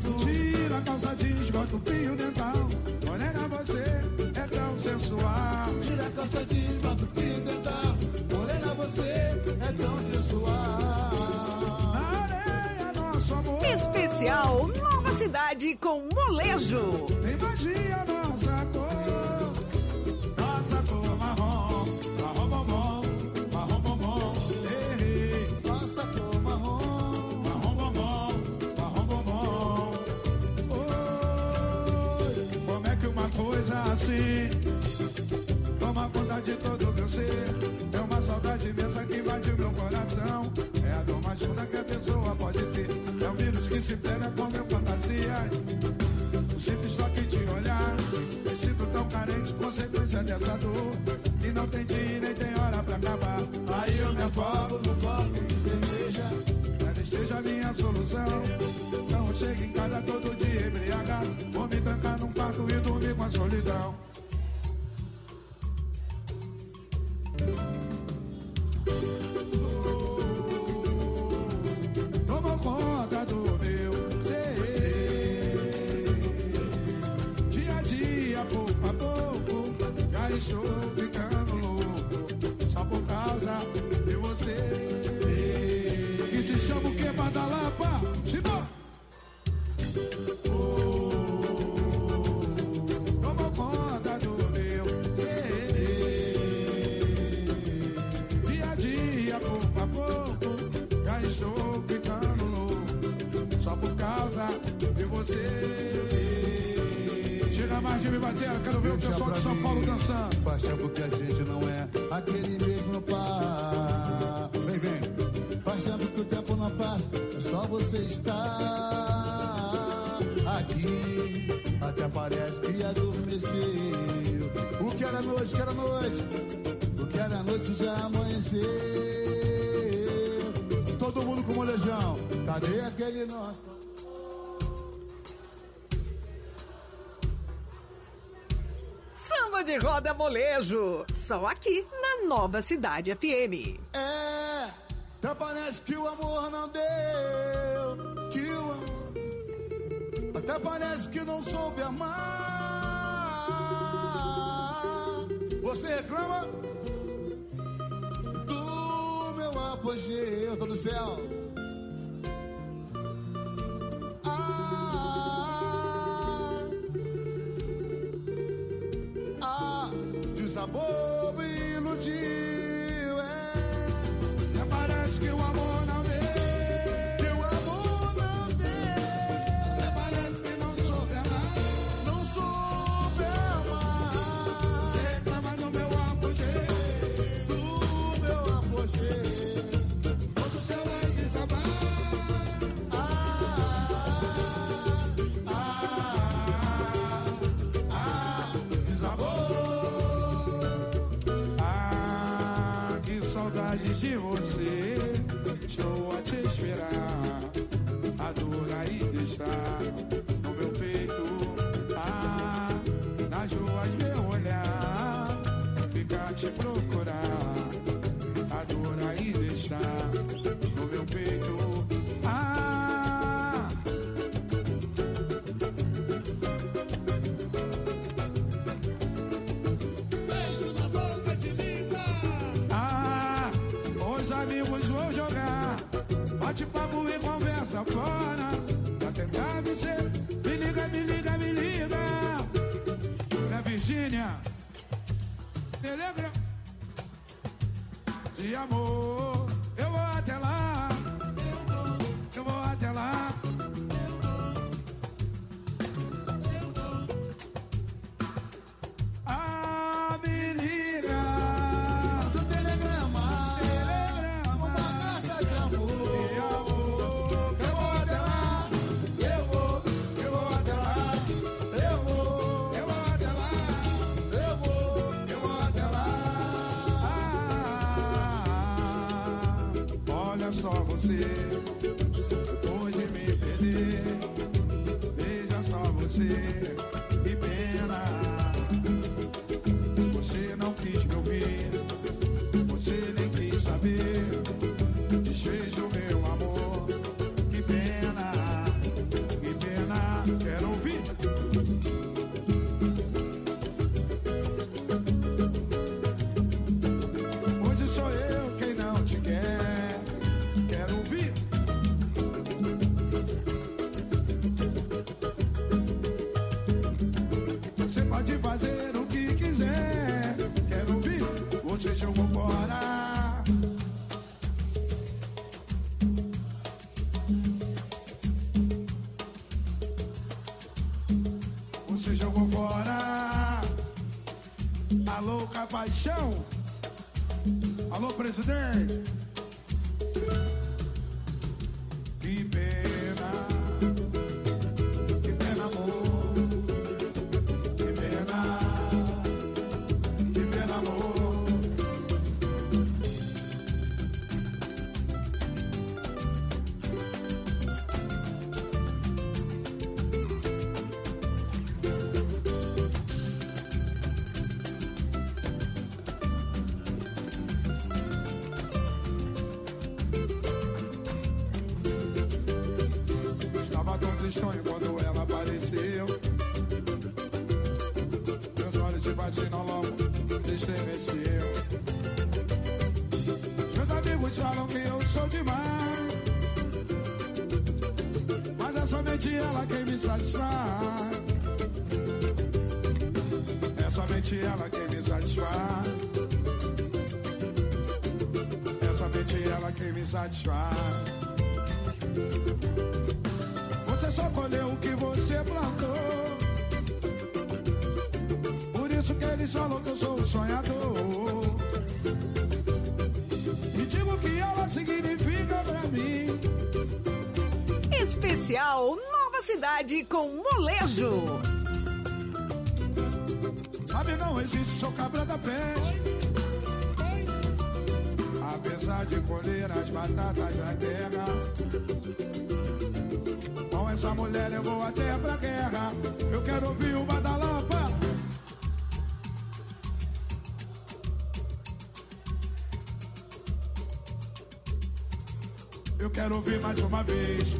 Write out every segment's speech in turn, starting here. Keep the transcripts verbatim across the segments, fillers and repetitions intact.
gostoso. Tira a calça jeans, bota o fio dental. Morena, você é tão sensual. Tira a calça jeans, bota o fio dental. Morena, você é tão sensual. Na areia, nosso amor. Especial Nova Cidade com Molejo. Tem magia, nossa cor. Nossa cor marrom. Marrom bombom. Marrom bombom. Ei, ei. Nossa cor marrom. Marrom bombom. Marrom bombom. Oi, como é que uma coisa assim toma conta de todo o meu ser? É uma saudade imensa que invade o meu coração. É a dor mais funda que a pessoa pode ter. É um vírus que se pega com meu fantasia. O simples toque de olhar. Me sinto tão carente, consequência dessa dor. E não tem dia nem tem hora pra acabar. Aí eu me afogo no copo de cerveja. Ela esteja a minha solução. Não chego em casa todo dia embriagado. Vou me trancar num quarto e dormir com a solidão. Tomou conta do meu ser. Dia a dia, pouco a pouco, já estou ficando louco. Só por causa de você. Que se chama o que? Badalapa? Chibó! Tomou conta do meu ser. Dia a dia, pouco a pouco, já estou ficando louco. Só por causa de você. Chega mais de me bater, quero ver o pessoal de São Paulo dançando. Faz tempo que a gente não é aquele mesmo par. Vem, vem. Faz tempo que o tempo não passa, só você está aqui. Até parece que adormeceu. O que era noite, que era noite. O que era noite já amanheceu. Todo mundo com molejão. Cadê aquele nosso? Samba de roda Molejo. Só aqui na Nova Cidade F M. É, até parece que o amor não deu. Que o amor até parece que não soube amar. Você reclama do meu apogeu. Eu tô no céu. Ah, ah, desabou e iludiu. É. Até parece que o amor não deu. Que o amor não deu. Até parece que não soube amar. Não soube amar. Você reclama do meu apogeu. Do meu apogeu. Quando o céu vai desabar. Ah, ah, ah, desabou. Ah, que saudade de você. Estou a te esperar. A dor ainda está no meu peito. Ah, nas ruas meu olhar fica te procurar. A dor ainda está no meu peito. Ah, Beijo na boca de língua. ah, os amigos vão jogar bate-papo e conversa fora pra tentar me ser. Me liga, me liga, me liga. É Virgínia Telegram de amor. Eu vou até lá. Eu vou até lá. Ah, me liga. Do telegrama. Telegrama. Uma carta de amor. De amor. Eu vou até lá. Eu vou, eu vou até lá. Eu vou, Eu vou até lá. eu vou. Eu vou até lá. Ah, olha só você, hoje me perder. Veja só você, que pena. Você não quis me ouvir, você nem quis saber. Desfez o meu amor, que pena, que pena. Você pode fazer o que quiser. Quero ouvir, você jogou fora. Você jogou fora. Alô, Capaixão. Alô, presidente. Que pena. Que pena, amor. Que pena. Que pena, amor. Quando ela apareceu, meus olhos se vacinam logo, estremeceu. Meus amigos falam que eu sou demais, mas é somente ela quem me satisfaz. É somente ela quem me satisfaz. É somente ela quem me satisfaz. Você só colheu o que você plantou. Por isso que eles falam que eu sou um sonhador. E digo que ela significa pra mim. Especial Nova Cidade com Molejo. Sabe, não existe, sou cabra da peste. Apesar de colher as batatas da terra, com essa mulher eu vou até pra guerra. Eu quero ouvir o Badalapa. Eu quero ouvir mais uma vez.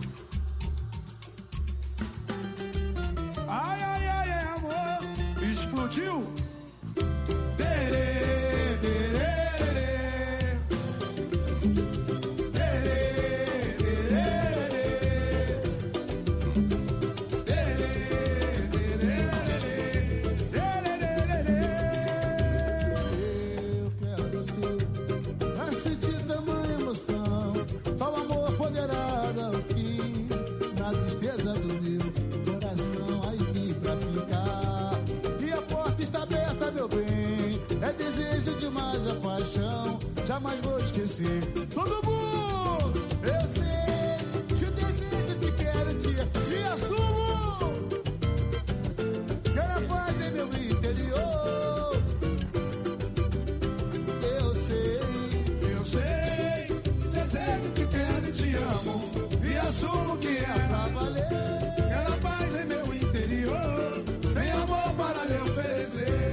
Ai, ai, ai, ai, amor. Explodiu. Terê, terê. Jamais vou esquecer. Todo mundo, eu sei, te desejo, te quero, te me assumo. Quero a paz em meu interior. Eu sei, eu sei, te desejo, te quero e te amo. Me assumo que é pra valer. Quero a paz em meu interior. Tem amor para lhe oferecer.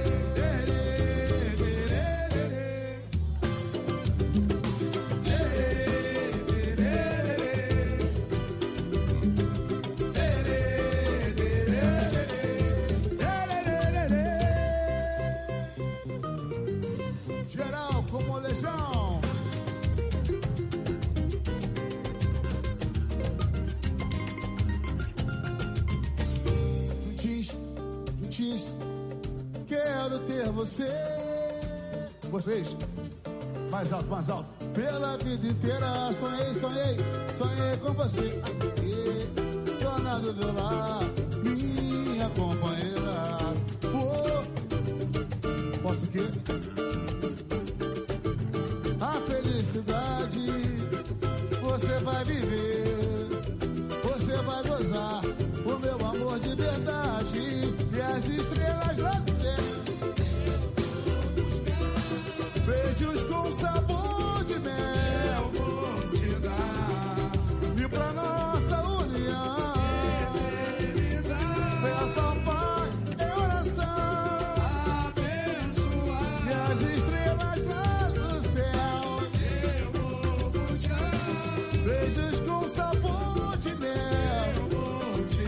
Quero ter você. Vocês, mais alto, mais alto. Pela vida inteira sonhei, sonhei, sonhei com você. Dona do meu lar, minha companheira. Oh, posso que? A felicidade você vai viver, você vai gozar o meu amor de verdade e as estrelas lá do céu. Beijos com sabor de mel vou te dar e pra nossa união peça paz em oração, abençoar e as estrelas lá do céu. Eu vou buscar, Beijos com sabor de mel eu vou te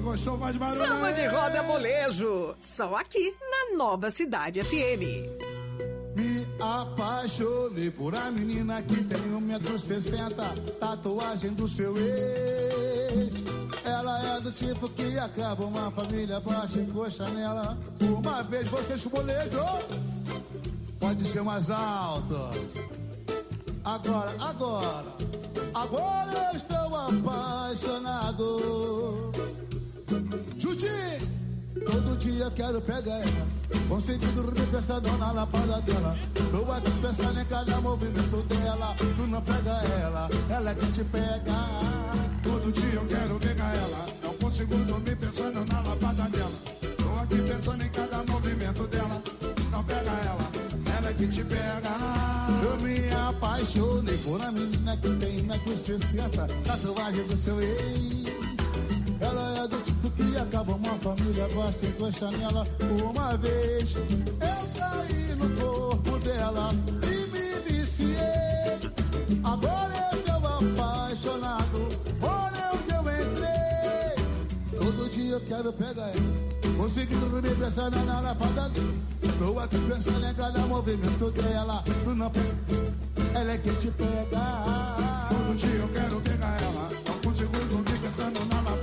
gostou, faz barulho. Samba de roda molejo, só aqui na Nova Cidade F M. Me apaixonei por a menina que tem um metro e sessenta, tatuagem do seu ex. Ela é do tipo que acaba uma família, baixa encoxa nela. Uma vez vocês com o molejo, pode ser mais alto. Agora, agora, agora eu estou apaixonado. Jutinho! Todo dia eu quero pegar ela, conseguindo dormir pensando na lapada dela. Tô aqui pensando em cada movimento dela. Tu não pega ela, ela é que te pega. Todo dia eu quero pegar ela, não consigo dormir pensando na lapada dela. Tô aqui pensando em cada movimento dela. Não pega ela, ela é que te pega. Eu me apaixonei por uma menina que tem um metro e sessenta, tatuagem do seu ex. Ela é do tipo que acaba uma família, basta encostar nela uma vez. Eu caí no corpo dela e me viciei. Agora eu estou apaixonado, olha onde eu entrei. Todo dia eu quero pegar ela, conseguindo dormir pensando na lapada. Estou aqui pensando em cada movimento dela. Tu não pega, ela é que te pega. Todo dia eu quero pegar ela, não consigo dormir pensando na lapada.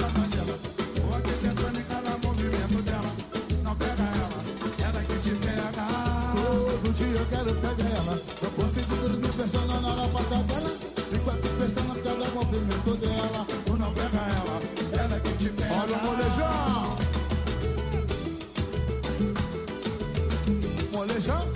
Todo dia eu quero pegar ela, eu consigo dormir pensando na lapada dela. Enquanto pensando em cada movimento dela. Tu não pega ela, ela é que te pega. Olha o molejão. Molejão.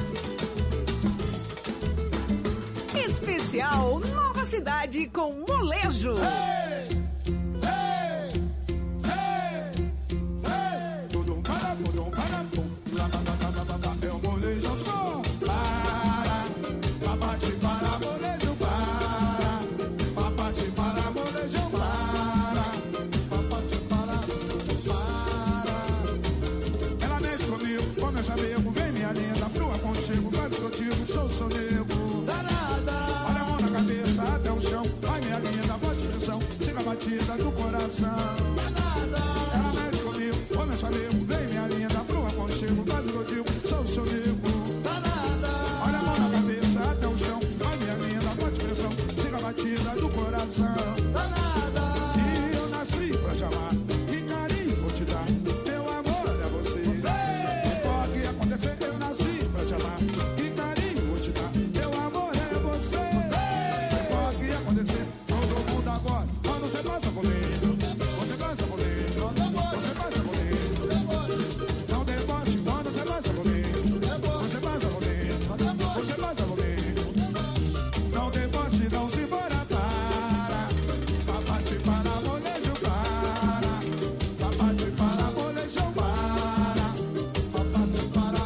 Especial Nova Cidade com molejo. Hey! Hey! Hey! Hey! Tudum para, tudum para, pum. Lá, lá, lá, lá, lá, lá. Eu molejo as mãos. Para, papate para, molejo, para. Papate para, molejo, para. Papate para, para. Ela mexe comigo, começa amigo. Vem minha linda, pro aconchego. Faz contigo, sou seu nego. Danada. Olha a mão na cabeça até o chão. Vai minha linda, bote pressão. Chega a batida do coração. Danada. Ela mexe comigo, começa amigo. Vem minha linda, pro aconchego. Faz o que eu digo, sou seu nego. Danada. Olha a mão na cabeça até o chão. Vai minha linda, bote pressão. Chega a batida do coração. Danada. E eu nasci pra te amar. Que carinho vou te dar. Meu amor é você. Pode acontecer, eu nasci pra te amar. Que carinho vou te dar. Meu amor é você. Pode acontecer, todo mundo agora. Quando você passa por mim, você passa por mim. Você passa por mim. Não deboche quando você passa por mim. Você passa por mim. Você passa por mim. Não deboche, não se embora, para. Papate para, molejo, para. Papate para, molejo, para. Papate para,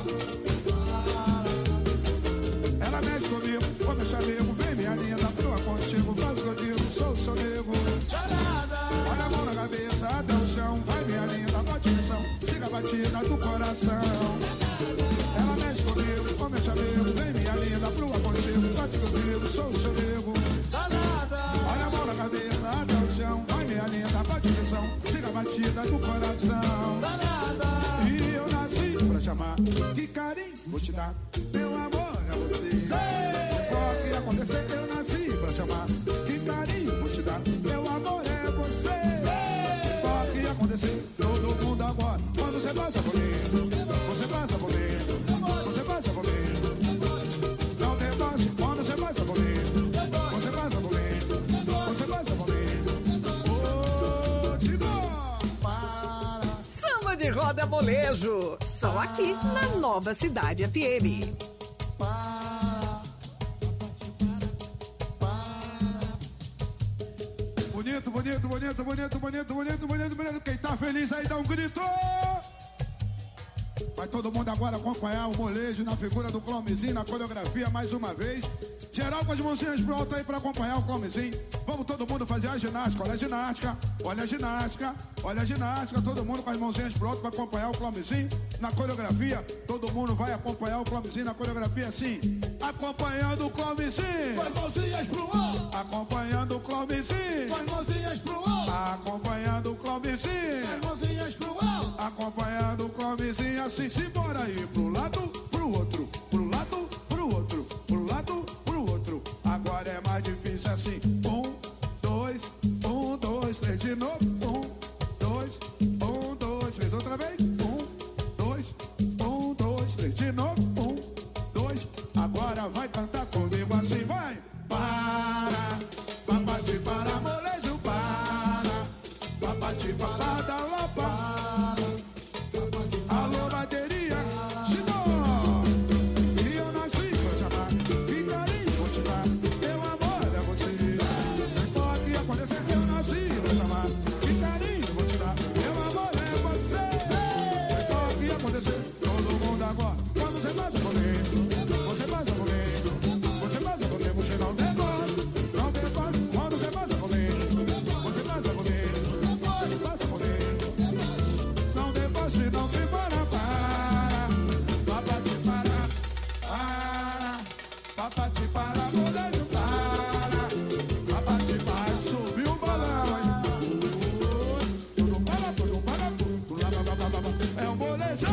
Ela mexe comigo, come chamego. Vem minha linda, pro aconchego. Faz o que eu digo, sou seu nego. danada. Olha a mão na cabeça até o chão. Vai minha linda, bote pressão. Siga a batida do coração. Ela mexe comigo, come chamego. Vem minha linda, pro aconchego. Faz o que eu digo, sou seu nego. Danada. Olha a mão na cabeça até o chão. Vai minha linda, bote pressão. Siga a batida do coração. Danada. E eu nasci pra te amar. Que carinho vou te dar. Meu amor é você. Pode acontecer, eu nasci pra te amar. Que carinho vou te dar. Meu amor é você. Pode acontecer, todo mundo agora. Quando você passa por mim, você passa por mim. Você passa por mim. Não deboche quando você passa por mim. Você passa por mim. Você passa por mim. Ô, Timó! Para. Samba de roda molejo, só aqui na Nova Cidade F M. Para. Para. Bonito, bonito, bonito, bonito, bonito, bonito, bonito, bonito. Quem tá feliz aí dá um grito. Vai todo mundo agora acompanhar o molejo na figura do Clomezinho, na coreografia mais uma vez. Geral com as mãozinhas pro alto aí pra acompanhar o Clomezinho. Vamos todo mundo fazer a ginástica. Olha a ginástica, olha a ginástica, olha a ginástica. Todo mundo com as mãozinhas pro alto pra acompanhar o Clomezinho na coreografia. Todo mundo vai acompanhar o Clomezinho na coreografia assim. Acompanhando o Clomezinho. Com as mãozinhas pro alto. Acompanhando o Clomezinho. Com as mãozinhas pro alto. Acompanhando o Clomezinho. acompanhado com a vizinha assim, simbora aí pro lado, pro outro, pro lado, pro outro, pro lado, pro outro. Agora é mais difícil assim. Um, dois, um, dois, três de novo. Um, dois, um, dois, três outra vez. Um, dois, um, dois, três de novo. Um, dois, agora vai cantar comigo assim, vai. Para, papati para, molejo, para, papati para, da lá, para. Alô, bateria, Simão. E eu nasci, vou te amar, e carinho, vou te dar. Meu amor é você. Pode acontecer que eu nasci, vou te amar, e carinho, vou te dar. Meu amor é você. Pode acontecer, todo mundo agora. Quando você passa comigo, você passa comigo, você passa comigo, você não tem voz, não tem voz. Quando você passa comigo, você passa comigo, você passa comigo. Não tem voz, não se para, para, papati para, para, papati para, molejo, para, papati para, subiu o balão, hein? Tudo para, tudo para, tudo lá, lá, lá, lá, lá. É um molejo.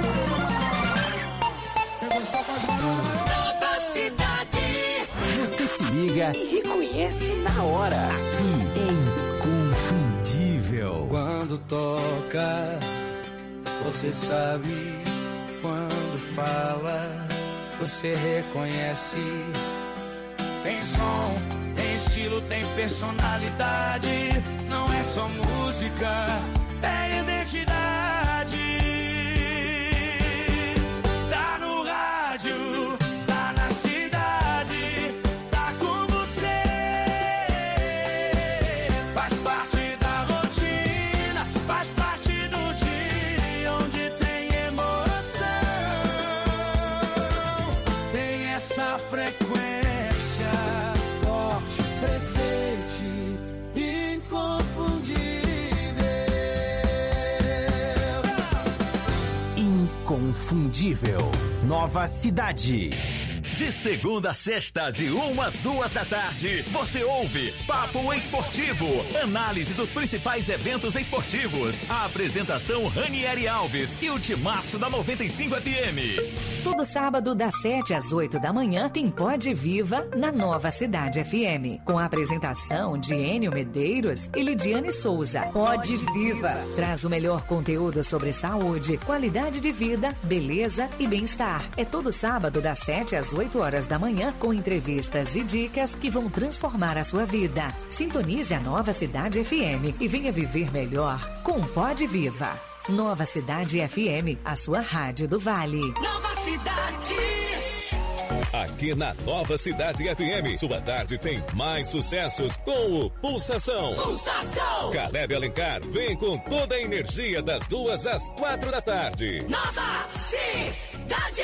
Quem gostou faz barulho aí. Nova Cidade. Você se liga e reconhece na hora. Aqui é inconfundível. Quando toca, você sabe. Quando fala, você reconhece. Tem som, tem estilo, tem personalidade. Não é só música, é identidade. Tá no rádio, tá na cidade, tá com você. Faz parte da rotina, faz parte do dia onde tem emoção. Tem essa frequência forte, presente, inconfundível. Inconfundível. Nova Cidade. De segunda a sexta, de uma às duas da tarde, você ouve Papo Esportivo, análise dos principais eventos esportivos. A apresentação Ranieri Alves e o timaço da noventa e cinco F M. Todo sábado, das sete às oito da manhã, tem Pod Viva na Nova Cidade F M, com a apresentação de Enio Medeiros e Lidiane Souza. Pod Viva traz o melhor conteúdo sobre saúde, qualidade de vida, beleza e bem-estar. É todo sábado, das sete às oito horas da manhã, com entrevistas e dicas que vão transformar a sua vida. Sintonize a Nova Cidade F M e venha viver melhor com Pod Viva. Nova Cidade F M, a sua rádio do Vale. Nova Cidade. Aqui na Nova Cidade F M, sua tarde tem mais sucessos com o Pulsação. Pulsação. Caleb Alencar vem com toda a energia das duas às quatro da tarde. Nova Cidade.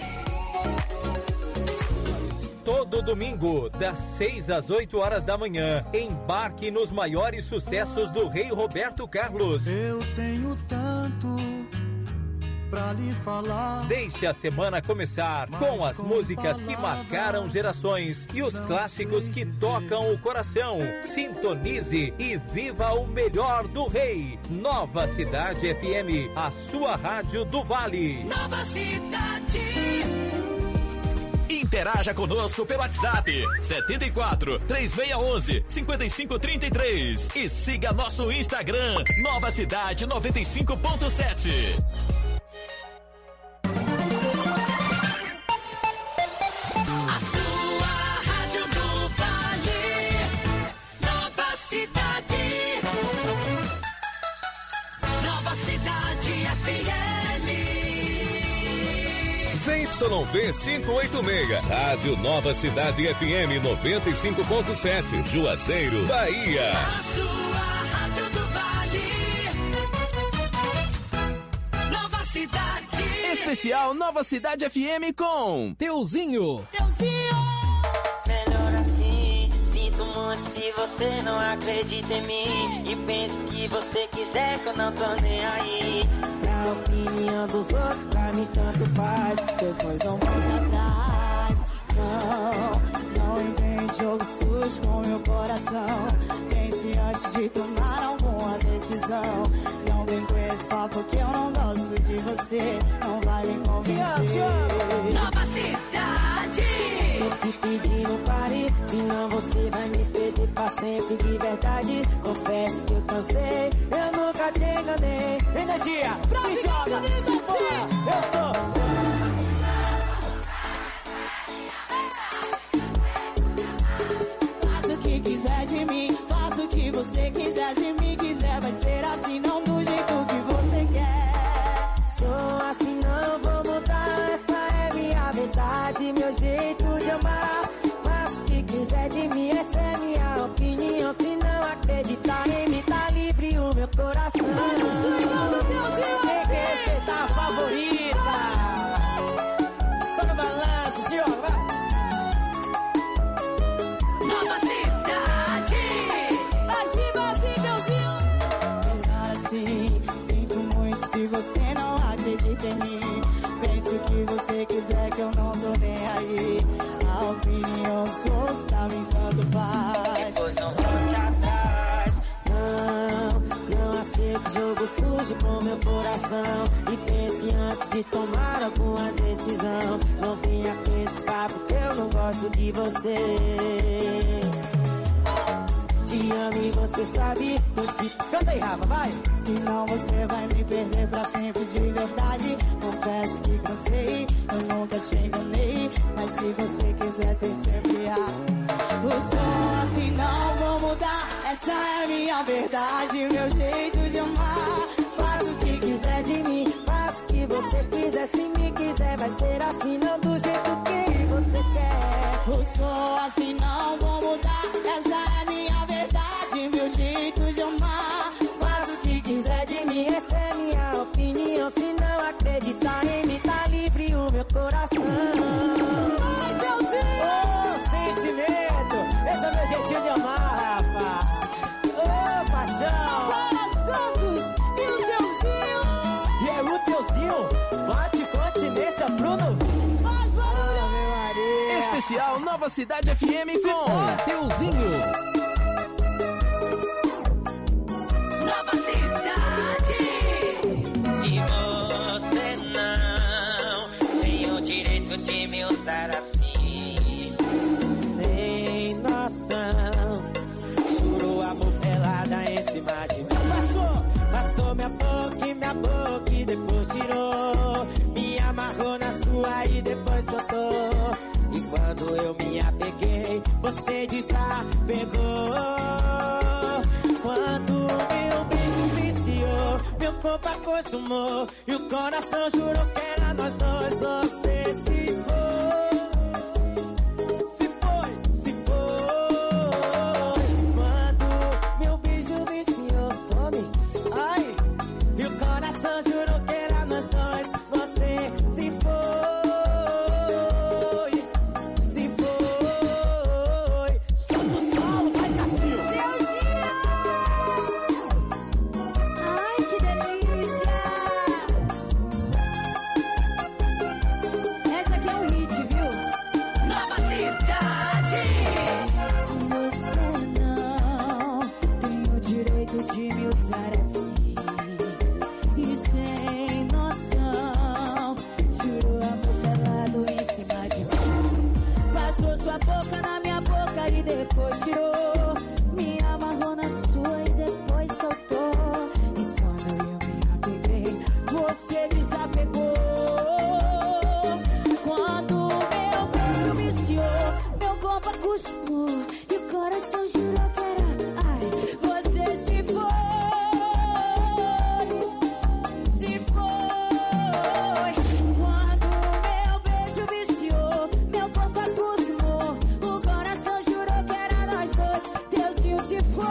Todo domingo, das seis às oito horas da manhã, embarque nos maiores sucessos do Rei Roberto Carlos. Eu tenho tanto pra lhe falar. Deixe a semana começar com as músicas que marcaram gerações e os clássicos que tocam o coração. Sintonize e viva o melhor do Rei. Nova Cidade F M, a sua rádio do Vale. Nova Cidade. Interaja conosco pelo WhatsApp setenta e quatro, três seis um um, cinco cinco três três e siga nosso Instagram Nova Cidade noventa e cinco ponto sete. A sua rádio do Vale. Nova Cidade. Nova Cidade F M. Z Y V quinhentos e oitenta e seis, Rádio Nova Cidade F M noventa e cinco ponto sete, Juazeiro, Bahia. A sua rádio do Vale. Nova Cidade. Especial Nova Cidade F M com Teuzinho. Teuzinho. Melhor assim, sinto muito se você não acredita em mim e pensa que você quiser que eu não tô nem aí. Pra opinião dos outros, pra mim tanto faz. Depois não volte atrás. Não, não entende jogo sujo com meu coração. Pense antes de tomar alguma decisão. Não vem com esse papo que eu não gosto de você. Não vai me convencer. Nova Cidade. Tô te pedindo pare, senão você vai me perder pra sempre de verdade. Confesso que eu cansei, eu nunca te enganei. Energia, pra se joga, se for, eu sou, sou. Faz o que quiser de mim, faz o que você quiser. Se me quiser vai ser assim, não do jeito que você quer. Sou assim, não vou mudar, essa é minha verdade, meu jeito de amar. Faço o que quiser de mim, essa é minha opinião. Se não acreditar em mim, tá livre o meu coração. Quem quer ser tá favorita? Só no balanço, se joga, vai. Nova Cidade. Assim, assim, Deusinho. Melhor assim, sinto muito se você não acredita em mim. Pense o que você quiser que eu não tô nem aí. A opinião dos outros pra mim tanto faz. Depois não volte atrás. Não, não aceito jogo sujo com meu coração. E pense antes de tomar alguma decisão. Não venha com esse papo que eu não gosto de você. Te amo e você sabe, tô te... Canta aí, Rafa, vai! Senão você vai me perder pra sempre de verdade. Confesso que cansei, eu nunca te enganei. Mas se você quiser tem sempre a... O som assim não vou mudar, essa é minha verdade, meu jeito de amar. Faça o que quiser de mim, faça o que você quiser. Se me quiser vai ser assim, não do jeito que você quer. O som assim não vou mudar, essa é minha verdade, meu jeito de amar. Faça o que quiser de mim, essa é minha opinião. Se não acreditar em mim, tá livre o meu coração. Ai, Deusinho! Oh, sentimento, esse é meu jeitinho de amar, rapaz. Oh, paixão. Para Santos e o Deusinho. E é o Deusinho, bate continência, Bruno. Faz barulho, Maria. Especial Nova Cidade F M com Deusinho. Nova Cidade. E você não tem o direito de me usar assim. Sem noção, juro amor pelada em cima de mim. Passou, passou minha boca e minha boca e depois tirou. Me amarrou na sua e depois soltou. E quando eu me apeguei, você desapegou. Quando meu beijo viciou, meu corpo acostumou e o coração jurou que era nós dois. Você se foi, se foi, se foi. Quando meu beijo viciou, tome, ai, e o coração jurou que era nós dois. Você se foi, se foi. Solta o solo, vai, Cassil. ai que delícia. Essa aqui é o hit, viu? Nova Cidade. Você não tem o direito de me usar assim. E sem noção, juro amor pelado em cima de mim. Passou sua boca na minha boca e depois tirou. Me amarrou na sua e depois soltou. E quando eu me apeguei, você desapegou. Quando meu beijo viciou, meu corpo acostumou e o coração jurou que era. Ai, você se foi, se foi. Quando meu beijo viciou, meu corpo acostumou, o coração jurou que era nós dois. Deusinho se foi,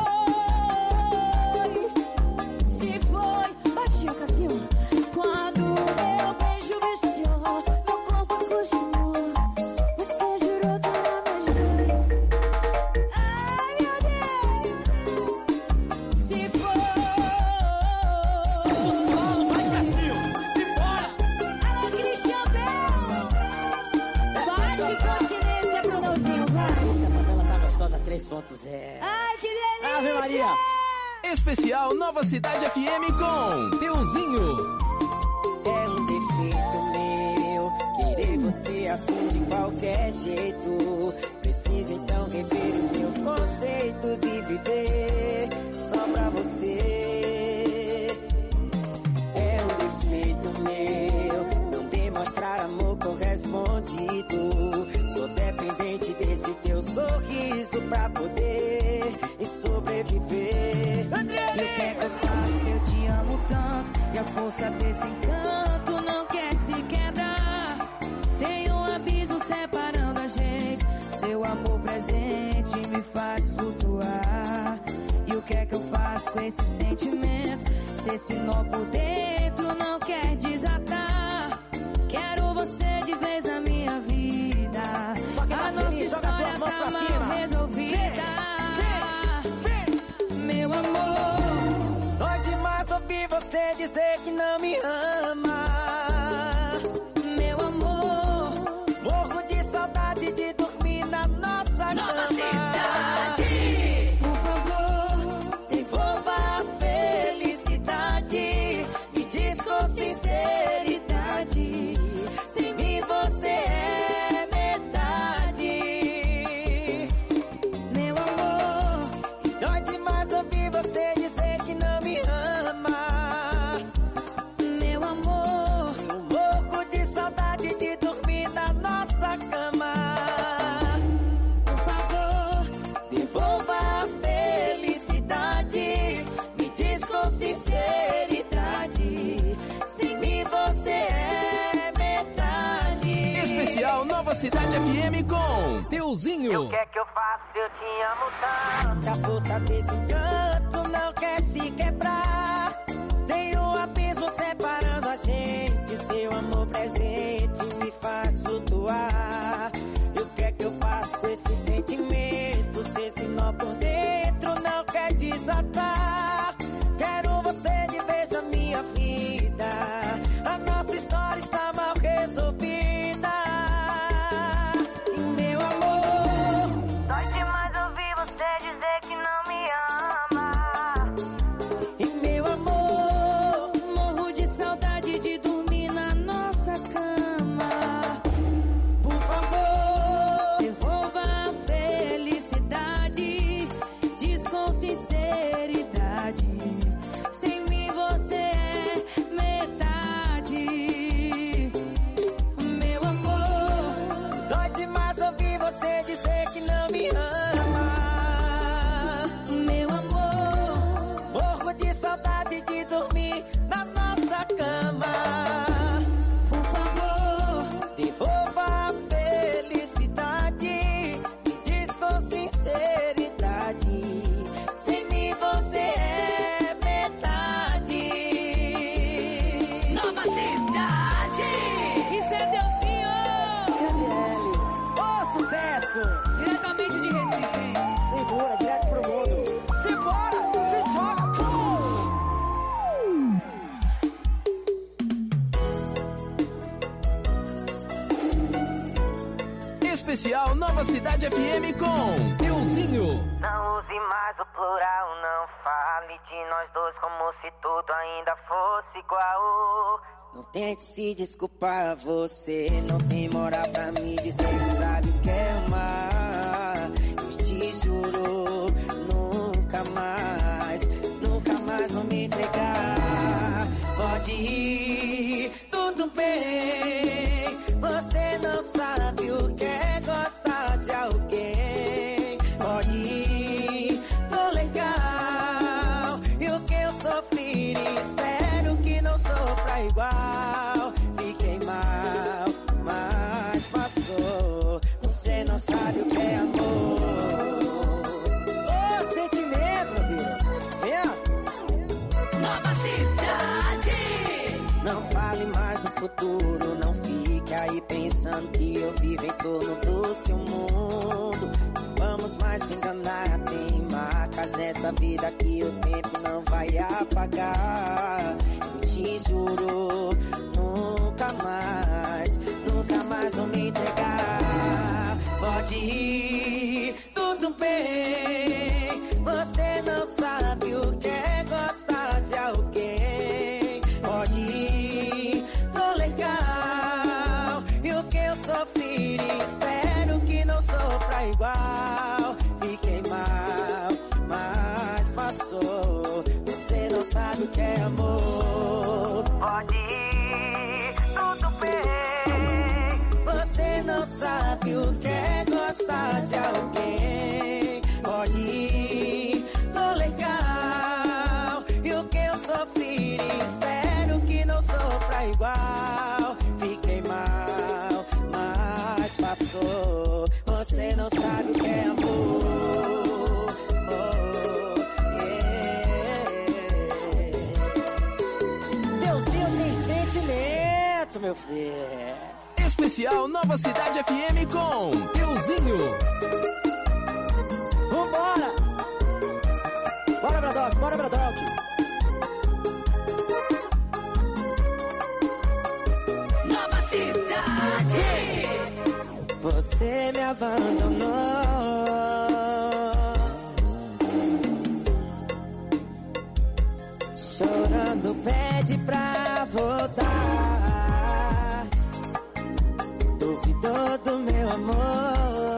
se foi. Baixinho, Cassinho. Quando meu beijo viciou, meu corpo acostumou, você jurou que era nós dois. Ai, meu Deus, se foi. Solta o solo, vai, Cassil. Se bora. Alô, Christian Bell. Bate continência pro novinho, vai. Essa favela tá gostosa três ponto zero. Ai, que delícia. Ave Maria. Especial Nova Cidade F M com Teuzinho. É um defeito meu querer você assim de qualquer jeito. Preciso então rever os meus conceitos e viver só pra você. É um defeito meu não demonstrar amor correspondido. Sou dependente desse teu sorriso pra poder e sobreviver. E o que é que eu faço? Eu te amo tanto e a força desse encanto não quer se quebrar. Tem um abismo separando a gente. Seu amor presente me faz flutuar. E o que é que eu faço com esse sentimento? Se esse nó por dentro não quer desatar. Quero você de vez na minha vida. Só que a nossa história tá mal resolvida. Meu amor, dói demais ouvir você dizer que não me ama. Meu amor, morro de saudade de dormir na nossa Nova cama. Cidade. por favor, Devolva a felicidade. Me diz com sinceridade. Sem mim você é metade. meu amor, Dói demais ouvir você dizer que não me ama. meu amor, Eu morro de saudade de dormir na nossa cama. por favor, Devolva a felicidade. Me diz com sinceridade. Sem mim você é metade. Especial Nova Cidade F M com Teuzinho. O que é que eu faço? Eu te amo tanto. A força desse encanto não quer se quebrar. Tem um abismo separando a gente. Seu amor presente me faz flutuar. E o que é que eu faço com esse sentimento? Se esse nó por dentro não quer desatar. Quero você de vez na minha vida. A nossa história está mal resolvida. E meu amor, dói demais ouvir você dizer que não me ama. E meu amor, morro de saudade de dormir na nossa cama. por favor, Devolva a felicidade. Diz com sinceridade. Sem mim você é metade. Meu amor, dói demais ouvir você dizer que não me ama. meu amor, Morro de saudade de dormir na nossa cama. por favor, Devolva a felicidade. Me diz com sinceridade. Sem mim você é metade. Nova Cidade. isso é Teuzinho. Gabriele, ô sucesso! Diretamente de Recife, hein? Segura, direto pro mundo. Se bora, se joga. Especial Nova Cidade F M com Teuzinho. Não use mais o plural, não fale de nós dois como se tudo ainda fosse igual. Não tente se desculpar, você não tem moral pra me dizer que sabe o que é amar. Eu te juro, nunca mais, nunca mais vou me entregar. Pode ir, tudo bem, você não sabe o que é gostar de alguém. Pode ir, tô legal, e o que eu sofri, espero que não sofra igual. Fiquei mal, mas passou, você não sabe o que é amor. Ô, sentimento, meu filho, vem, ó. Nova Cidade. Não fale mais do futuro, não fique aí pensando que eu vivo em torno do seu mundo. Não vamos mais se enganar, tem marcas nessa vida que o tempo não vai apagar. Eu te juro, nunca mais, nunca mais vou me entregar. Pode ir, tudo bem, você não sabe o que é amor. Pode ir, tudo bem. Você não sabe o que é gostar de alguém. Pode ir, tô legal. E o que eu sofri, espero que não sofra igual. Fiquei mal, mas passou. Você não sabe o que é amor. Oh, yeah. Deusinho tem sentimento, meu filho. Especial Nova Cidade F M com Deusinho. Vambora! Bora, Bradock, bora, Bradock. Nova Cidade. Você me abandonou. Chorando pede pra voltar. Duvidou do meu amor.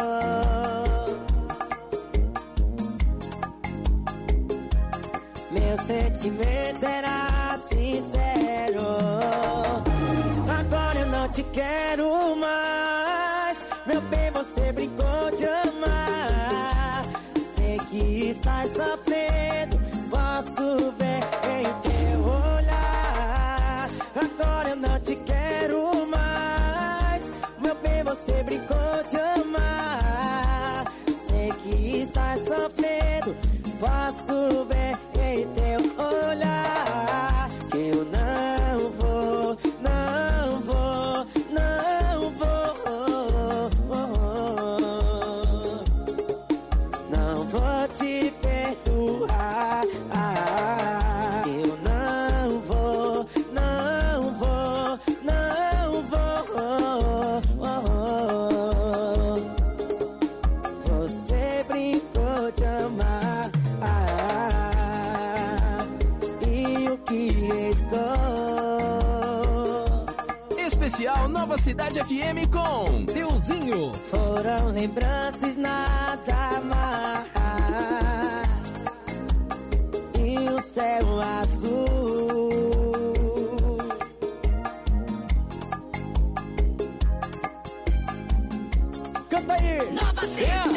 Meu sentimento era sincero. Agora eu não te quero mais. Meu bem, você brincou de amar. Sei que estás sofrendo. Posso ver em teu olhar. Agora eu não te quero mais. Meu bem, você brincou de amar. Sei que estás sofrendo. Posso ver em teu olhar que eu não vou, não vou, não vou, não vou te perdoar. Eu não vou, não vou, não vou. Você brincou de amar. Especial Nova Cidade F M com Deusinho. Foram lembranças, nada mais. E o céu azul. Canta aí! Nova Cidade.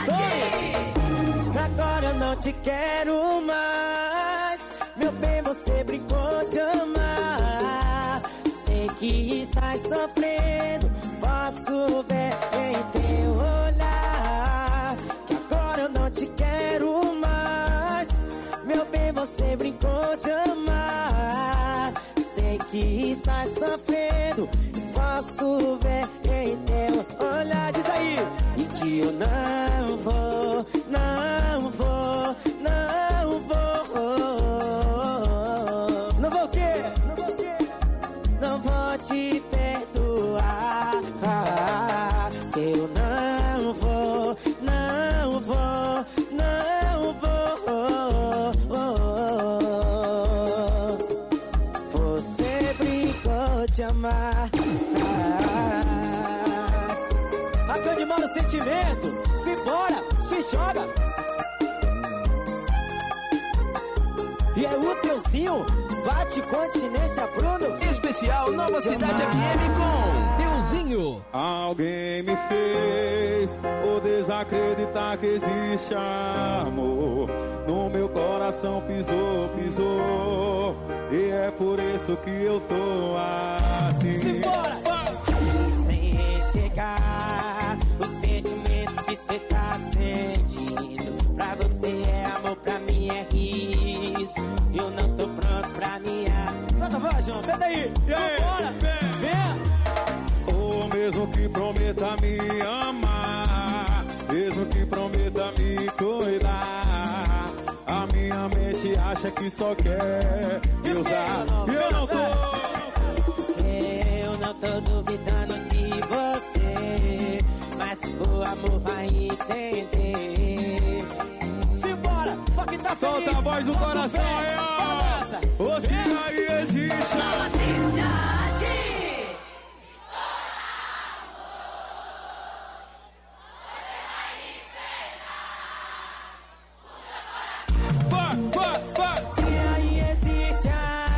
Agora eu não te quero mais. Meu bem, você brincou de amar. Sei que estás sofrendo. Posso ver em teu olhar que agora eu não te quero mais. Meu bem, você brincou de amar. Sei que estás sofrendo. Posso ver em teu olhar. Diz aí. E que eu não vou, não vou, não vou. Não vou o quê? Não vou o quê? Não vou te perdoar. Eu não vou, não vou, não vou. Você brincou de amar. Aqui onde mora o sentimento. Se bora, se joga. E é o Deusinho. Bate continência, Bruno. Especial Nova Cidade F M com Deusinho. Alguém me fez o desacreditar que existe amor. No meu coração pisou, pisou. E é por isso que eu tô assim. Simbora! E sem chegar o sentimento que cê tá sentindo. Pra você é amor, pra mim é risco. Eu não tô pronto pra minha. Solta a voz, João, canta aí. Vambora, vem. Ou mesmo que prometa me amar, mesmo que prometa me cuidar, a minha mente acha que só quer me usar. E eu não tô. Eu não tô duvidando de você, mas se for amor vai entender. Simbora, só que tá feliz. Solta a voz do coração aí, ó. Você aí existe. Nova Cidade. Se aí existe amor.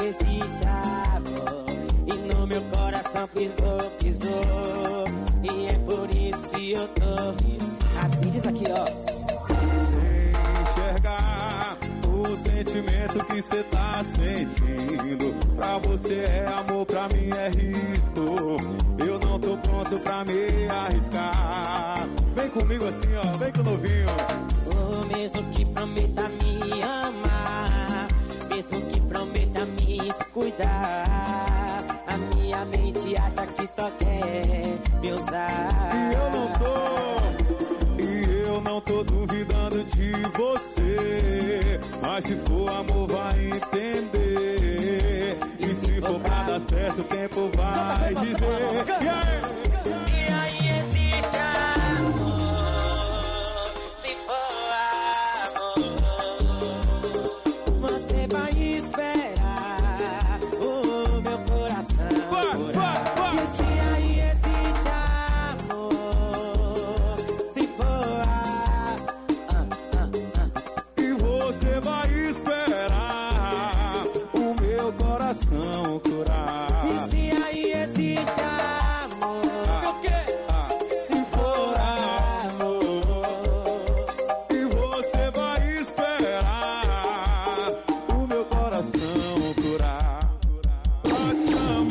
existe amor. E no meu coração pisou, pisou. E é por isso que eu tô rindo. Assim diz aqui, ó. Sem enxergar o sentimento que cê tá sentindo. Pra você é amor, pra mim é risco. Eu não tô pronto pra me arriscar. Vem comigo assim, ó, vem com o novinho. O mesmo que prometa me amar, mesmo que prometa me cuidar. A minha mente acha que só quer me usar. E eu não tô, e eu não tô duvidando de você. Mas se for amor vai entender. E, e se, se for pra dar certo o tempo vai dizer. Yeah. E aí existe amor, se for amor, você vai esperar o meu coração curar. E se aí existe amor, se for amor, e você vai esperar o meu coração curar. E se aí existe amor, o quê? Se for amor, e você vai esperar o meu coração curar. Pra te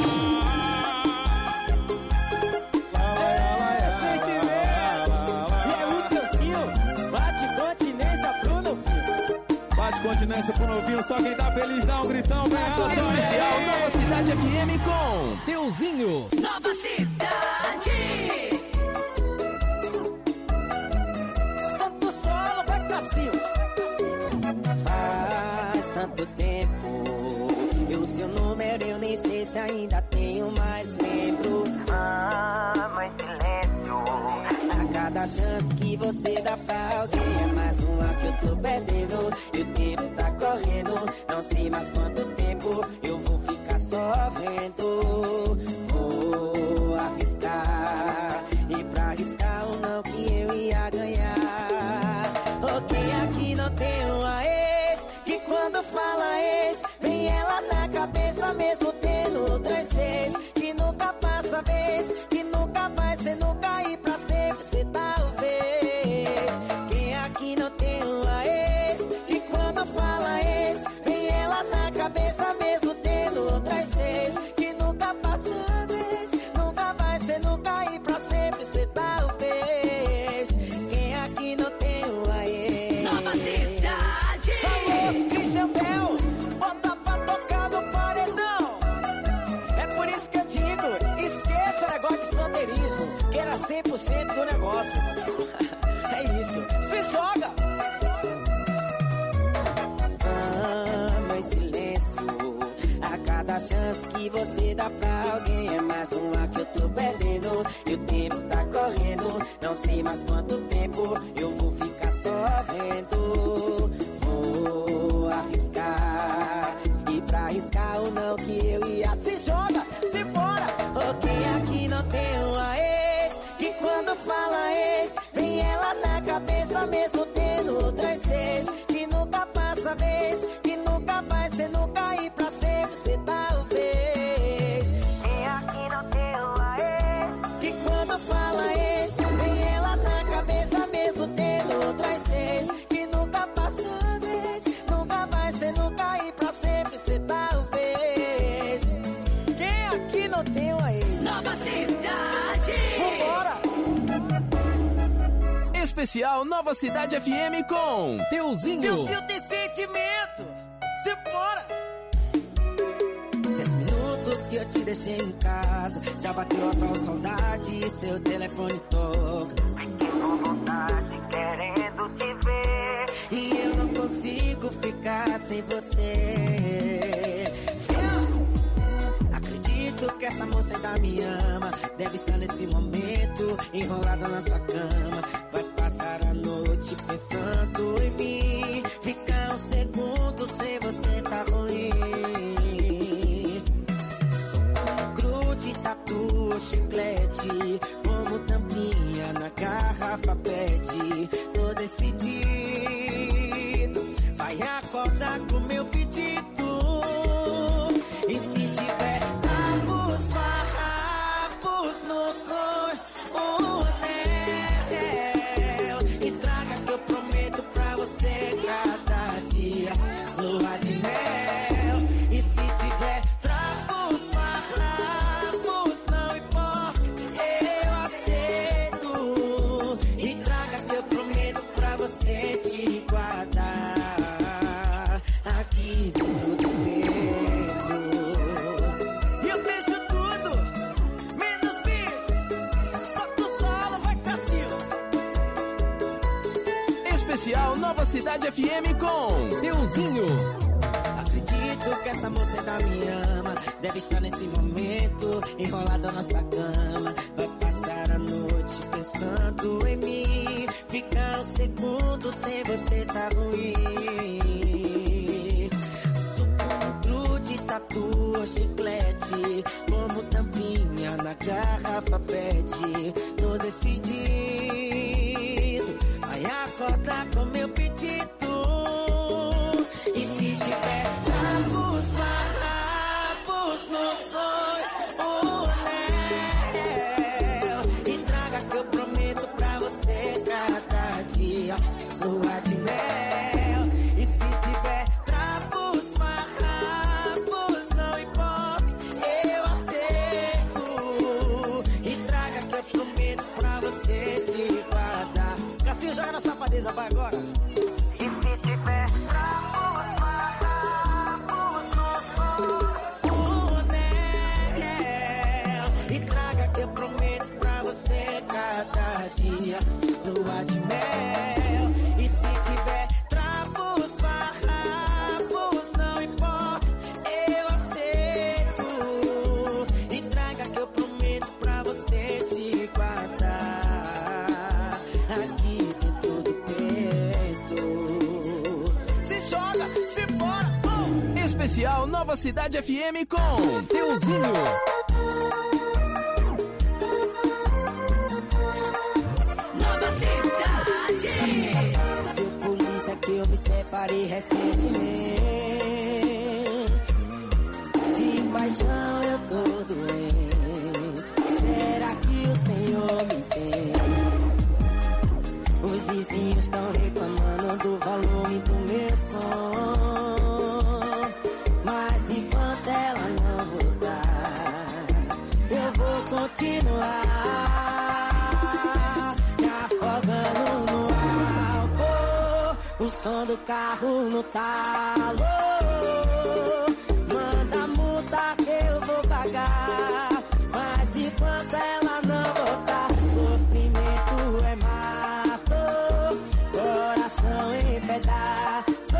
amar. É sentimento. E é o tiozinho, bate continência pro novinho. Bate continência pro novinho, só quem tá feliz dá um gritão, vem essa Especial Nova Cidade F M com Teuzinho. Nova Cidade. Santo solo, vai Cassinho. Faz tanto tempo, eu seu número eu nem sei se ainda tenho, mas lembro. Ah, mas silêncio. A cada chance que você dá pra alguém é mais uma que eu tô perdendo. E o tempo tá correndo, não sei mais quanto tempo eu vou ficar só vendo. Vou arriscar, e pra arriscar o não que eu ia ganhar. Ok, aqui não tem uma ex, que quando fala ex, vem ela na cabeça mesmo tendo outras seis. Que nunca passa vez, que nunca vai ser nunca ir pra sempre, cê talvez. Quem aqui não tem uma ex, que quando fala ex, vem ela na cabeça mesmo tendo outras seis. Que nunca passa vez, nunca vai ser nunca ir pra sempre, cê talvez. Quem aqui não tem uma ex. Nova Cidade. Alô, Christian Bell, bota pra tocar no paredão. É por isso que eu digo, esqueça o negócio de solteirismo, que era cem por cento do negócio. É isso, se joga. Ah, mas silêncio. A cada chance que você dá pra alguém é mais uma que eu tô perdendo. E o tempo tá correndo, não sei mais quanto tempo eu vou ficar só vendo. Vou arriscar, e pra arriscar o não que eu ia. Se joga, se fora. Ok, aqui não tem uma ex, que quando fala ex, vem ela na cabeça mesmo tendo outras seis. Que nunca passa vez, que nunca vai ser nunca ir pra sempre, cê talvez. Quem aqui não tem uma ex, que quando fala ex, vem ela na cabeça mesmo tendo outras seis. Que nunca passa vez, nunca vai ser nunca ir pra sempre, cê talvez. Quem aqui não tem uma ex? Nova Cidade. Vambora! Especial Nova Cidade F M com Teuzinho. Teuzinho tem sentimento, se bora! Dez minutos que eu te deixei em casa, já bateu a tal saudade, seu telefone toca. Fiquei com vontade, querendo te ver, e eu não consigo ficar sem você. Acredito que essa moça ainda me ama, deve estar nesse momento enrolada na sua cama. Vai passar a noite pensando em mim, ficar um segundo sem você tá ruim. Sou como grude, tatu ou chiclete, como tampinha na garrafa pet. Tô decidido, vai acordar com meu pedido. Especial Nova Cidade F M com Teuzinho. Acredito que essa moça ainda me ama. Deve estar nesse momento enrolada na nossa cama. Vai passar a noite pensando em mim. Ficar um segundo sem você tá ruim. Suco de tatu ou chiclete, como tampinha na garrafa pet. Tô decidido, vai acordar com meu pedido. E se tiver trapos, farrapos no sonho, o anel, e traga que eu prometo pra você cada dia, lua de mel. E se tiver trapos, farrapos, não importa, eu aceito. E traga que eu prometo pra você te guardar. Cassinho, joga na safadeza, vai agora. E se tiver cada dia, lua de mel. E se tiver trapos, farrapos, não importa, eu aceito. E traga que eu prometo pra você te guardar aqui dentro do peito. Se joga, se bora, oh! Especial Nova Cidade F M com Teuzinho. Seu polícia que eu me separei recentemente. De paixão eu tô doente. Será que o Senhor me entende? Os vizinhos estão reclamando do volume do meu som. Mas enquanto ela não voltar, eu vou continuar me afogando no o som do carro no talo. Manda multa que eu vou pagar. Mas enquanto ela não voltar, sofrimento é mato, coração em pedaço.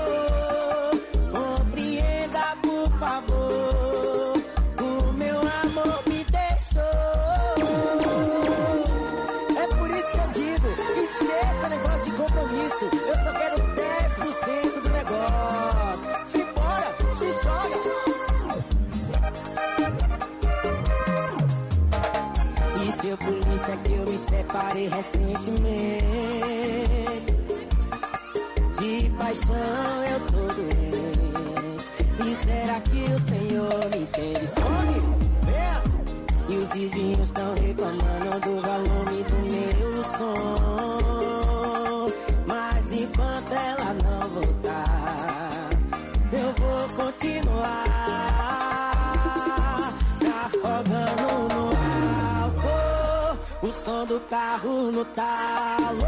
Compreenda, por favor, o meu amor me deixou. É por isso que eu digo, esqueça negócio de compromisso. Eu só quero dez por cento do negócio. Se bora, se joga. E seu polícia que eu me separei recentemente. De paixão eu tô doente. E será que o Senhor me entende? Fome, venha. E os vizinhos estão reclamando do volume do meu som. Mas enquanto ela não voltar, eu vou continuar me afogando no álcool. O som do carro no talo.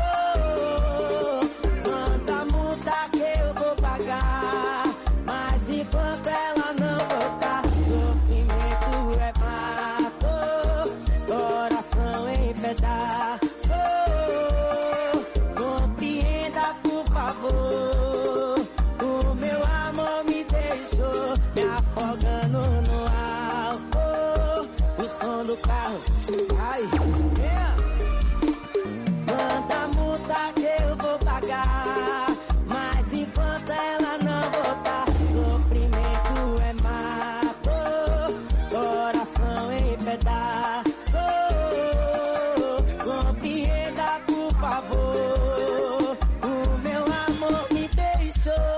Manda multa que eu vou pagar. Mas enquanto ela não voltar, sofrimento é mato, coração em pedaço. Compreenda, por favor, o meu amor me deixou me afogando no álcool. O som do carro, ai, yeah. Manda multa que eu vou pagar. Mas enquanto ela não voltar, sofrimento é mato, coração em pedaço. Compreenda, por favor, o meu amor me deixou.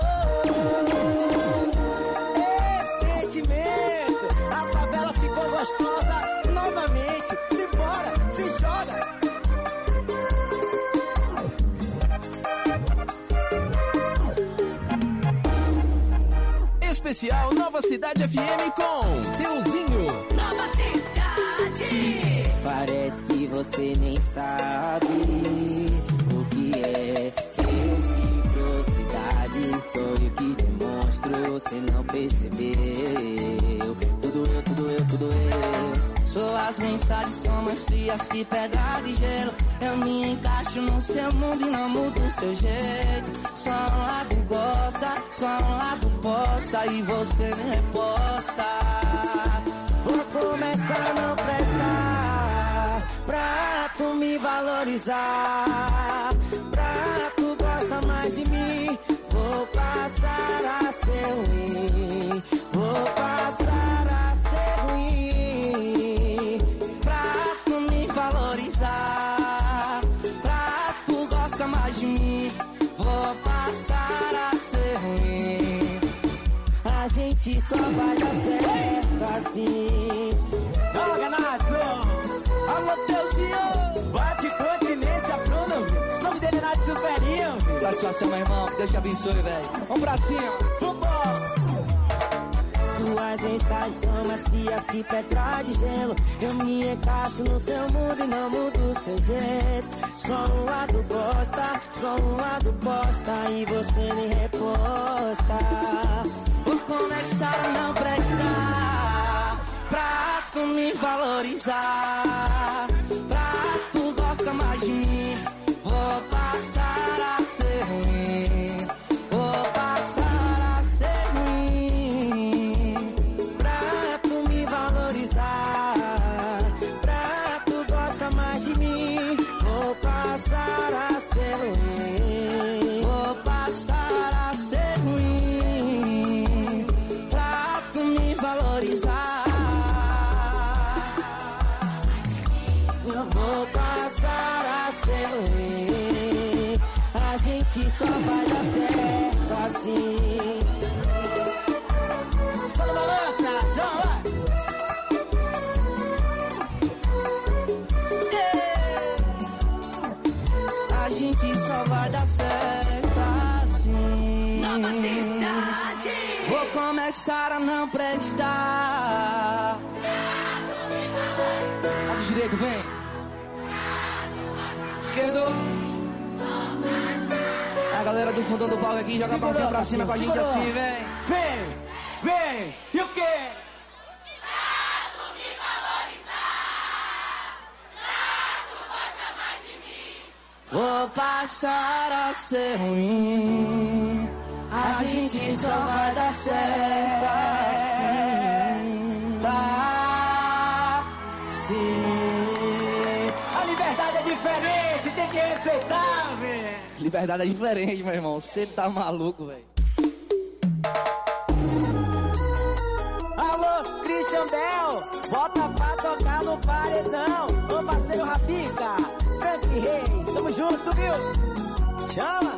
Esse sentimento, a favela ficou gostosa novamente. Se bora, se joga. Especial Nova Cidade F M com Teuzinho. Nova Cidade. Parece que você nem sabe o que é reciprocidade. Sou eu que demonstro, você não percebeu. Tudo eu, tudo eu, tudo eu. Sou a Suas mensagens são mais frias que pedra de gelo. Eu me encaixo no seu mundo e não mudo o seu jeito. Só um lado gosta, só um lado posta e você me reposta. Vou começar a não prestar pra tu me valorizar, pra tu gostar mais de mim. Vou passar a ser ruim, vou passar a ser ruim, pra tu me valorizar, pra tu gostar mais de mim. Vou passar a ser ruim. A gente só vai dar certo assim. Ó, Renato! Alô, teu senhor! Bate continência, Bruno! O nome dele é Renato Superinho! Satisfação, meu irmão. Deus te abençoe, velho. Vamos pra cima! Vambora! Suas mensagens são mais frias que pedra de gelo. Eu me encaixo no seu mundo e não mudo o seu jeito. Só um lado gosta, só um lado posta e você me reposta. Vou começar a não prestar pra tu me valorizar, pra tu gostar mais de mim. Vou passar a ser ruim, vou passar a ser ruim, pra tu me valorizar, pra tu gostar mais de mim. Vou passar a ser ruim, vou passar a ser ruim, pra tu me valorizar. Eu vou passar a ser ruim. A gente só vai dar certo assim. Só no balança, só vai. Yeah. A gente só vai dar certo assim. Nova cidade. Vou começar a não prestar. Lado direito, vem. Esquerdo. A galera do fundão do palco aqui joga a mãozinha pra cima com a gente assim, vem. Vem, vem. E o quê? Vou passar a ser ruim. A gente só vai dar certo assim. Tá, sim. A liberdade é diferente, tem que respeitar, velho. Liberdade é diferente, meu irmão. Você tá maluco, velho. Alô, Christian Bell, bota pra tocar no paredão. Ô parceiro Rapica, Frank Reis, tamo junto, viu? Chama!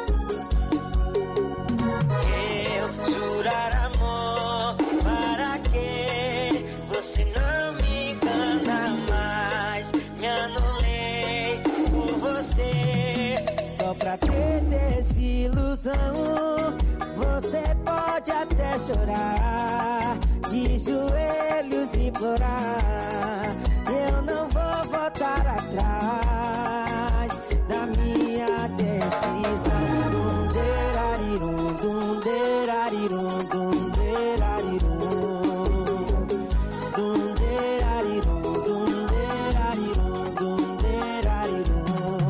Eu jurar amor, para que você não me engana mais? Me anulei por você. Só pra ter desilusão, você pode até chorar, de joelhos implorar. Eu não vou voltar atrás da minha decisão. Dum-derarirum, dum-derarirum, dum-derarirum. Dum-derarirum, dum-derarirum, dum-derarirum.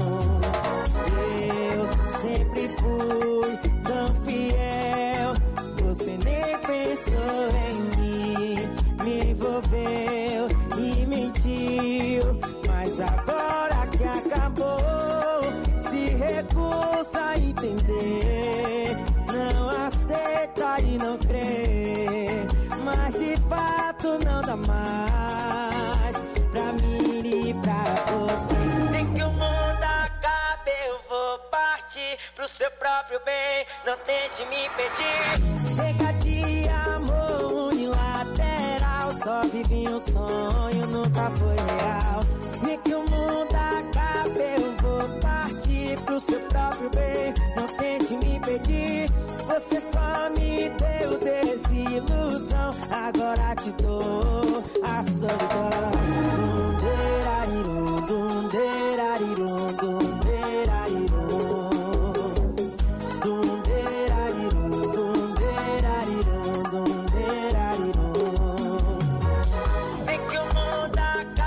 Eu sempre fui tão fiel, você nem pensou em mim, me envolveu e mentiu, mas agora que acabou, se recusa a entender, não aceita e não crê, mas de fato não dá mais pra mim e pra você. Tem que o mundo acabe, eu vou partir pro seu próprio bem. Não tente me impedir. Chega de amor unilateral, só vivi um sonho, nunca foi real. Nem que o mundo acabe, eu vou partir pro seu próprio bem. Não tente me impedir, você só me deu desilusão. Agora te dou a solidão. Dum-derarirum, dum-derarirum, dum-derarirum. Dum-derarirum, dum-derarirum, dum-derarirum. Tem que o mundo acabe.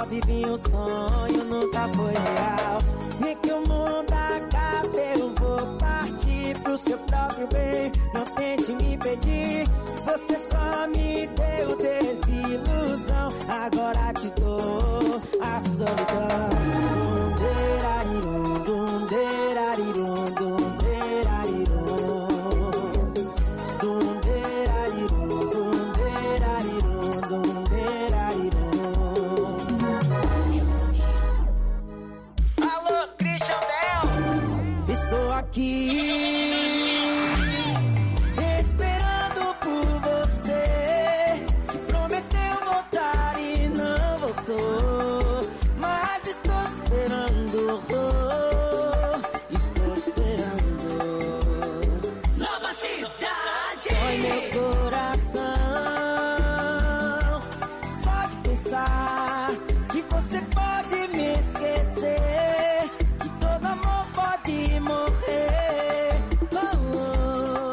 vive em um sonho, nunca foi real. Nem que o mundo acabe, eu vou partir pro seu próprio bem. Não tente me impedir, você só me deu desilusão. Agora te dou a solidão. Dum-derarirum, dum-derarirum, dum-derarirum. Dum-derarirum, dum-derarirum, dum-derarirum. Alô, Christian Bell. Estou aqui esperando por você, que prometeu voltar e não voltou. Mas estou te esperando, oh, estou te esperando. Nova cidade. Dói meu coração só de pensar que você pode me esquecer, que todo amor pode morrer. Oh, oh,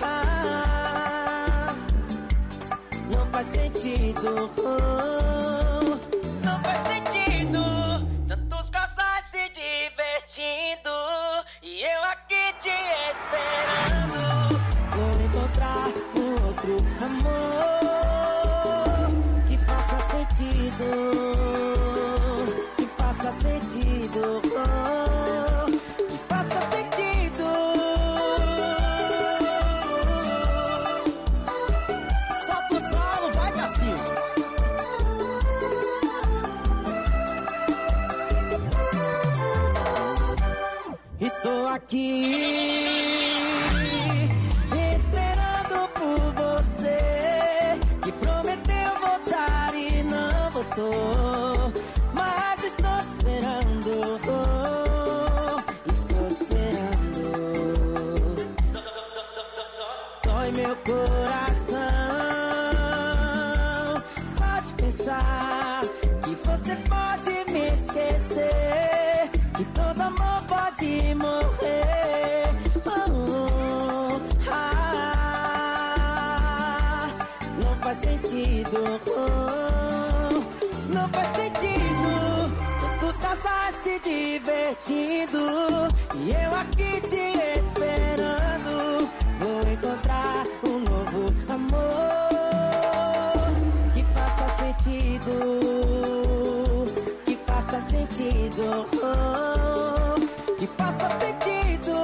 ah, não faz sentido. Oh, não faz sentido. Tantos casais se divertindo e eu aqui te esperando. Vou encontrar um outro amor que faça sentido, que faça sentido, oh, que faça sentido. Solta o solo, vai, Cassinho. Estou aqui esperando por você, que prometeu voltar e não voltou. Mas estou te esperando, oh, estou te esperando. Dói meu coração só de pensar que você pode me esquecer, que todo amor pode morrer. Oh, oh, ah, não faz sentido. Oh, não faz sentido. Tantos casais se divertindo e eu aqui te esperando. Vou encontrar um novo amor que faça sentido, que faça sentido, oh, que faça sentido.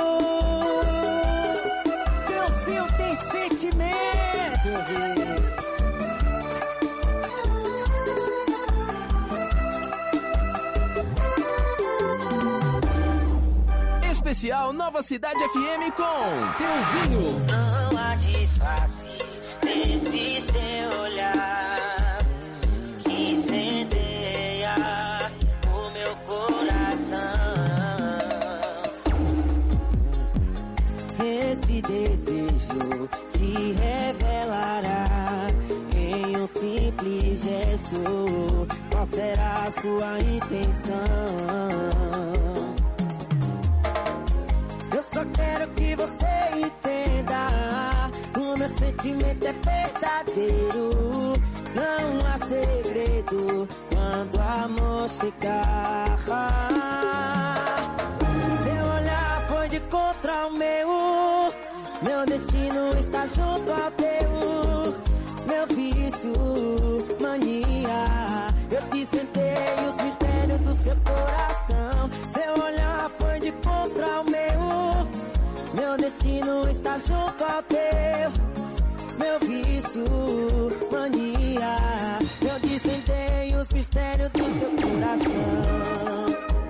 Deusinho tem sentimento, viu? Especial Nova Cidade F M com Teuzinho. Não há disfarce desse seu olhar que incendeia o meu coração. Esse desejo te revelará em um simples gesto qual será a sua intenção. Eu só quero que você entenda, o meu sentimento é verdadeiro. Não há segredo quando o amor chegar. Seu olhar foi de contra o meu, meu destino está junto ao teu. Meu vício, mania, eu te sentei os mistérios do seu coração. Seu olhar foi de contra o meu, meu destino está junto ao teu. Meu vício, mania, eu te sentei os mistérios do seu coração.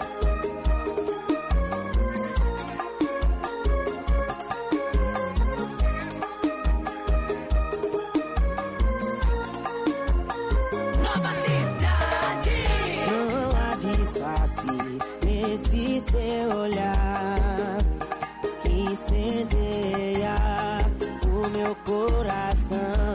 Esse seu olhar que incendeia o meu coração.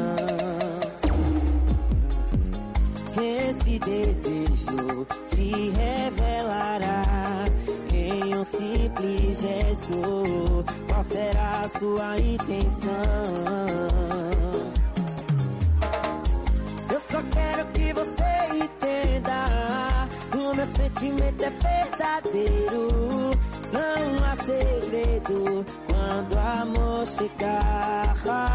Esse desejo te revelará em um simples gesto qual será a sua intenção. Eu só quero que você entenda, sentimento é verdadeiro. Não há segredo quando o amor chegar.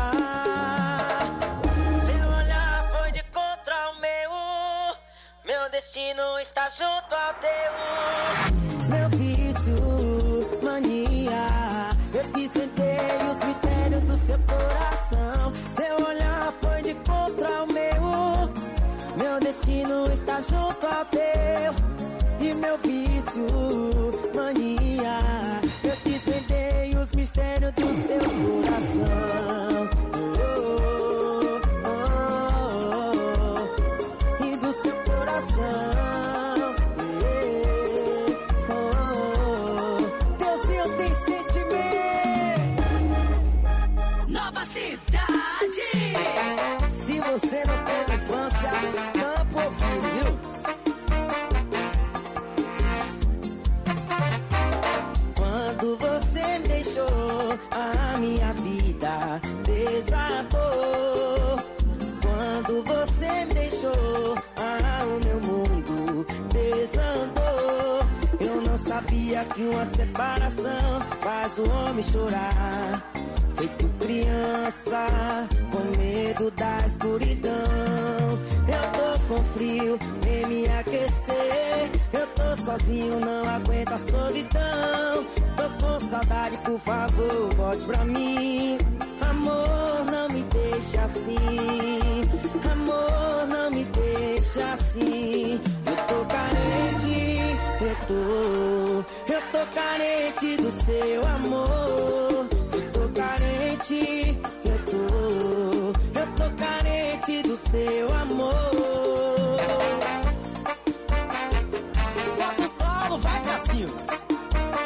Seu olhar foi de contra o meu. Meu destino está junto ao teu. Meu vício, mania, eu te sentei os mistérios do seu coração. Seu olhar foi de contra o meu. Meu destino está junto ao teu. E meu vício, mania, eu te sentei os mistérios do seu coração. Oh, oh, oh, oh, e do seu coração. Oh, oh, Deusinho tem sentimento. Nova Cidade. Se você não teve infância, campo ouvido, viu? Quando você me deixou, a minha vida desabou. Quando você me deixou, ah, o meu mundo desandou. Eu não sabia que uma separação faz o homem chorar. Feito criança, com medo da escuridão. Eu tô com frio, vem me aquecer. Eu tô sozinho, não aguento a solidão. Tô com saudade, por favor, volte pra mim. Amor, não me deixa assim. Amor, não me deixa assim. Eu tô carente, eu tô. Eu tô carente do seu amor. Eu tô carente, eu tô. Eu tô carente do seu amor. Solta o solo, vai Cassinho.